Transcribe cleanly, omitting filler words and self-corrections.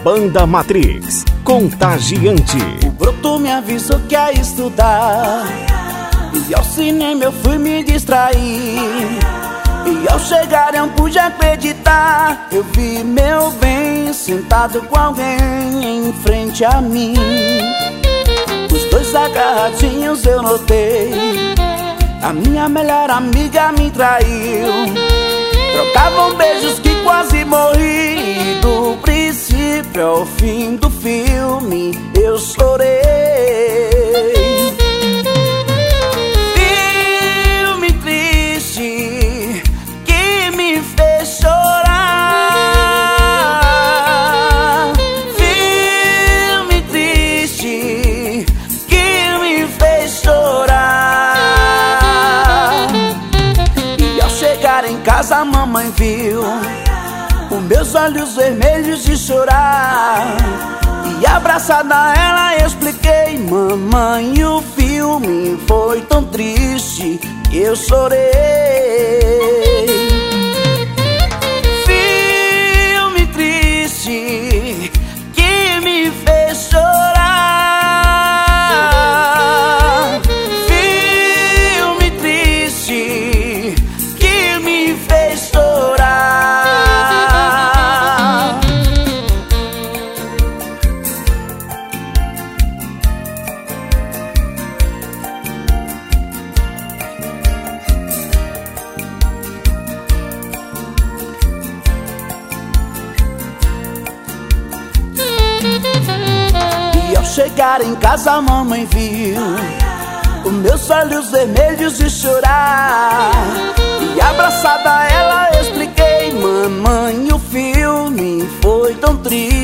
Banda Matrix, Contagiante. O broto me avisou que ia estudar, e ao cinema eu fui me distrair. E ao chegar eu não pude acreditar, eu vi meu bem sentado com alguém em frente a mim. Os dois agarradinhos eu notei, a minha melhor amiga me traiu. Trocavam beijos que quase morri, e do princípio ao fim do filme eu chorei. Filme triste que me fez chorar. Filme triste que me fez chorar. E ao chegar em casa a mamãe viu os meus olhos vermelhos de chorar. E abraçada a ela eu expliquei: mamãe, o filme foi tão triste que eu chorei. Filme triste que me fez chorar. Filme triste que me fez chorar. E ao chegar em casa a mamãe viu os meus olhos vermelhos de chorar. E abraçada a ela eu expliquei: mamãe, o filme foi tão triste